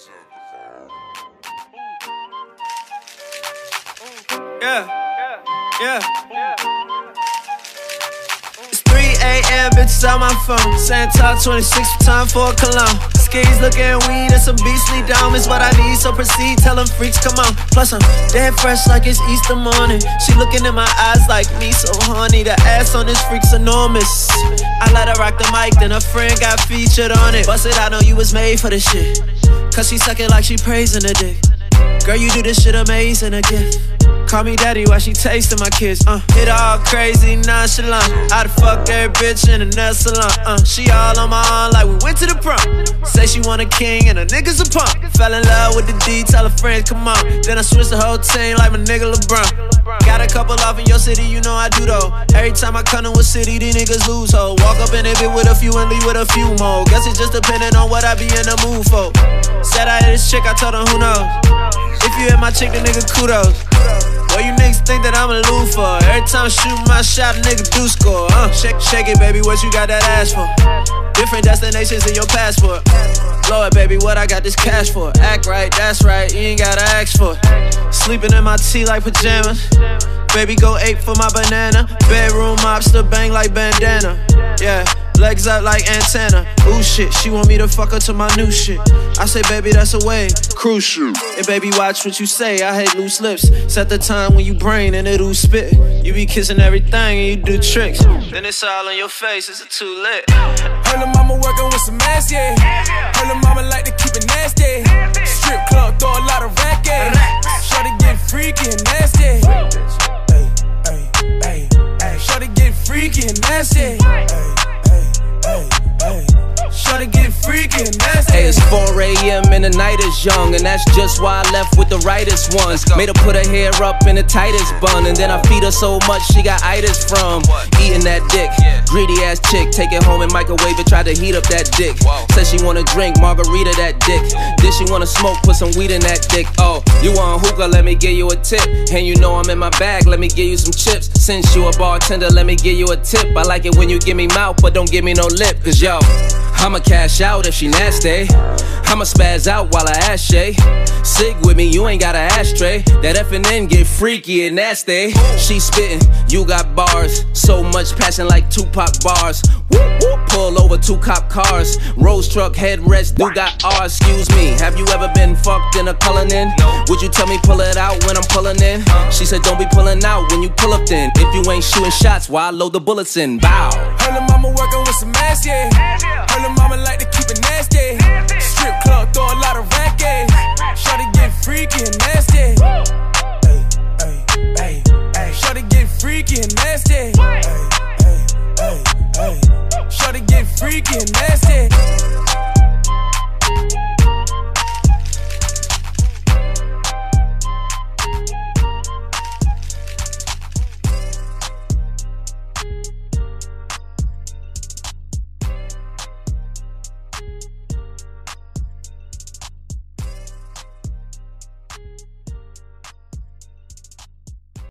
It's 3 a.m. bitches on my phone. Santa 26 time for a cologne. Skis looking weed and some beastly dome is what I need, so proceed, tell them freaks come on. Plus I'm dead fresh like it's Easter morning. She looking in my eyes like me, so horny. The ass on this freak's enormous. I let her rock the mic, then a friend got featured on it. Bust it, I know you was made for this shit, cause she suck it like she praising the dick. Girl, you do this shit amazing, a gift. Call me daddy while she tasting my kiss. Hit all crazy, nonchalant. I'd fuck every bitch in a nail salon. She all on my arm like we went to the prom. Say she want a king and a nigga's a punk. Fell in love with the D, tell her friends come on. Then I switch the whole team like my nigga LeBron. Got a couple off in your city, you know I do though. Every time I come to a city, these niggas lose ho. Walk up in it with a few and leave with a few more. Guess it's just depending on what I be in the mood for. Said I hit this chick, I told her who knows. If you hit my chick, then nigga kudos. Well, you niggas think that I'm a loofah. Every time I shoot my shot, a nigga do score. Shake it, baby, what you got that ass for? Different destinations in your passport. Blow it, baby, what I got this cash for? Act right, that's right, you ain't gotta ask for it. Sleeping in my tea like pajamas. Baby, go ape for my banana. Bedroom mobster, bang like bandana. Yeah, legs up like antenna. Ooh shit, she want me to fuck her to my new shit. I say, baby, that's a wave, crucial. And baby, watch what you say, I hate loose lips. Set the time when you brain and it'll spit. You be kissing everything and you do tricks. Then it's all on your face, is it too lit? Her lil' mama working with some ass, yeah. Her lil' mama like to keep it nasty. Strip club, throw a lot of racket. Shorty get freaky and nasty. Shorty get freaky and nasty. Shorty get freaky and nasty. Hey, it's 4 a.m. and the night is young, and that's just why I left with the rightest ones. Made her put her hair up in the tightest bun, and then I feed her so much she got itis from eating that dick. Greedy ass chick, take it home and microwave it, try to heat up that dick. Said she wanna drink margarita that dick. Then she wanna smoke, put some weed in that dick. Oh, you want hookah? Let me give you a tip. And you know I'm in my bag, let me give you some chips. Since you a bartender, let me give you a tip. I like it when you give me mouth, but don't give me no lip. Cause yo, I'ma cash out if she nasty. I'ma spaz out while I ass Shay. Sig with me, you ain't got an ashtray. That F&N get freaky and nasty. She spittin', you got bars. So much passion like Tupac bars. Whoop, whoop, pull over 2 cop cars. Rose truck headrest, do got R. Excuse me, have you ever been fucked in a cullin' in? Would you tell me pull it out when I'm pullin' in? She said don't be pullin' out when you pull up then. If you ain't shooting shots, why load the bullets in? Bow. Her lil' mama working with some ass, yeah. Her lil' mama like to keep it nasty. Strip club, throw a lot of racket. Shorty get freaky and nasty. Shorty get freaky and nasty. Shorty get freaky and nasty.